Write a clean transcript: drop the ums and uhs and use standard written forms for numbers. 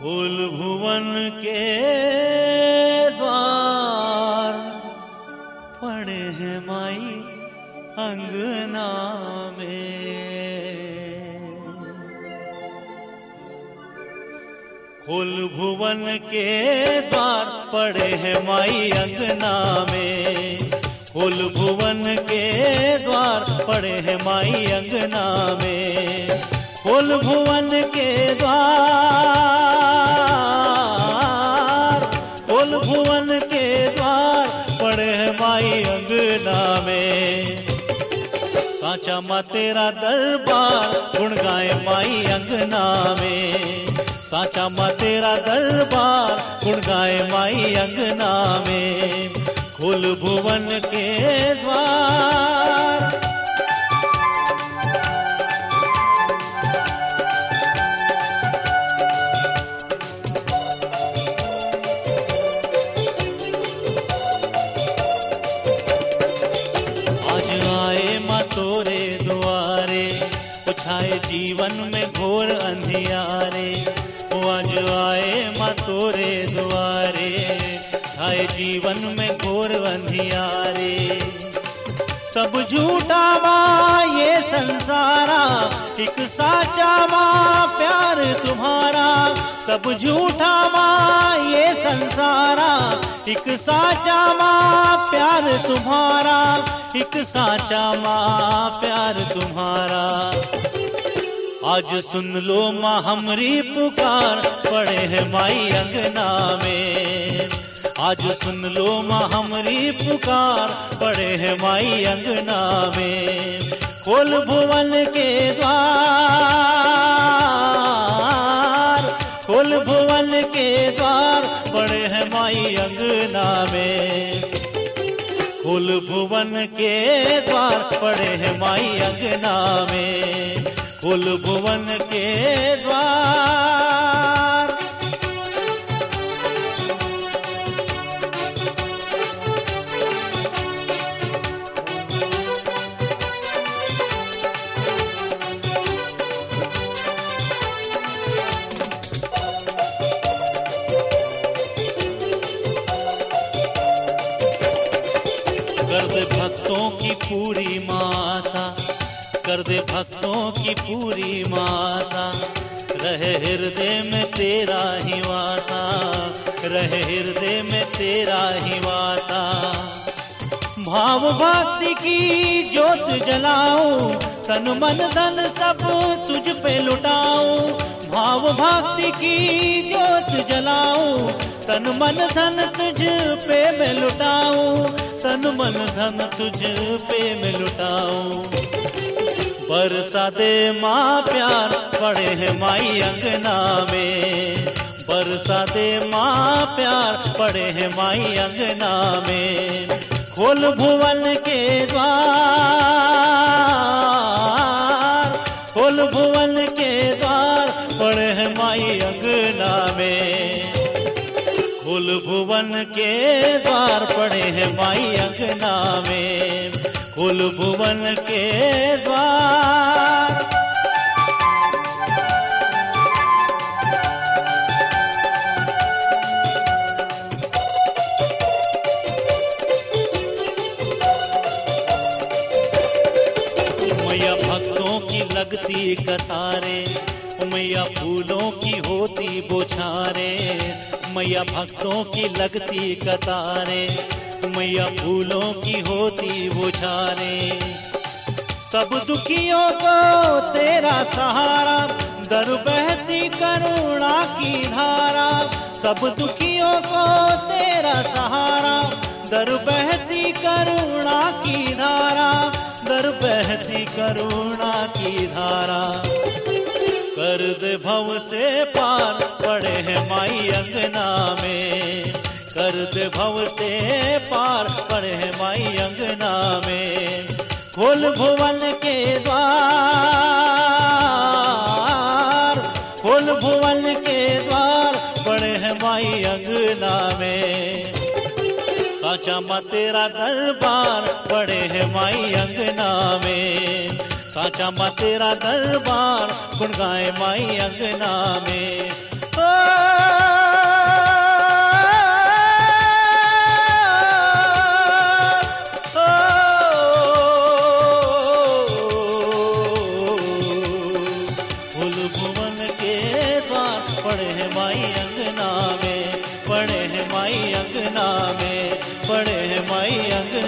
फूल भुवन के द्वार पड़े हैं माई अंगना में। फूल भुवन के द्वार पड़े हैं माई अंगना में। फूल भुवन के द्वार पड़े हैं माई अंगना में। फूल भुवन के द्वार, फूल भुवन के द्वार पड़े हैं माई अंगना में। साचा माँ तेरा दरबार गुण गाए माई अंगना में। साचा माँ तेरा दरबार गुण गाए माई अंगना में। फूल भुवन के द्वार, तोरे दुआरे पुछाए जीवन में घोर अंधियारे। वो आज आए माँ तोरे दुआरे छाए जीवन में घोर अंधियारे। सब झूठा माँ ये संसारा, एक साचा माँ प्यार तुम्हारा। सब झूठा माँ ये संसारा, एक साचा माँ प्यार तुम्हारा। एक साचा माँ प्यार तुम्हारा। आज सुन लो माँ हमरी पुकार पड़े हैं माई अंगना में। आज सुन लो माँ हमरी पुकार पड़े हैं माई अंगना में। फूल भुवन के द्वार, फूल भुवन के द्वार पड़े हैं माई अंगना में। फूल भुवन के द्वार पड़े हैं माई अंगना में। फूल भुवन के द्वार, कर दे भक्तों की पूरी मासा, कर दे भक्तों की पूरी मासा। रहे हृदय में तेरा ही वासा, रहे हृदय में तेरा ही वासा। भाव भक्ति की ज्योत जलाऊं, तन मन धन सब तुझ पे लुटाऊं। भाव भक्ति की ज्योत जलाऊं, तन मन धन तुझ पे मैं लुटाऊं। तन मन धन तुझ पे मैं लुटाऊं। बरसा दे माँ प्यार पड़े हैं माई अंगना में। बरसा दे माँ प्यार पड़े हैं माई अंगना में। खोल भुवन के द्वार, खोल भुवन के द्वार पड़े हैं माई अंगना में। खोल भुवन के द्वार पड़े हैं माई अंगना में। खोल भुवन के द्वार, मैया भक्तों की लगती कतारे, मैया फूलों की होती बौछारे। मैया भक्तों की लगती कतारे, मैया फूलों की होती बौछारे। सब दुखियों को तेरा सहारा, दर बहती करुणा की धारा। सब दुखियों को तेरा सहारा, दर बहती करुणा की धारा। दर बहती करुणा की धारा। कर दे भव से पार पड़े हैं माई अंगना में। कर दे भव से पार पड़े हैं माई अंगना में। खोल भुवन के द्वार, खोल भुवन के द्वार पड़े हैं माई अंगना में। साचा माँ तेरा दरबार पड़े हैं माई अंगना में। साचा माँ तेरा दरबार गुण गाए माई अंगना में। माई अंगना में, पड़े हैं माई अंगना में, पड़े हैं माई अंगना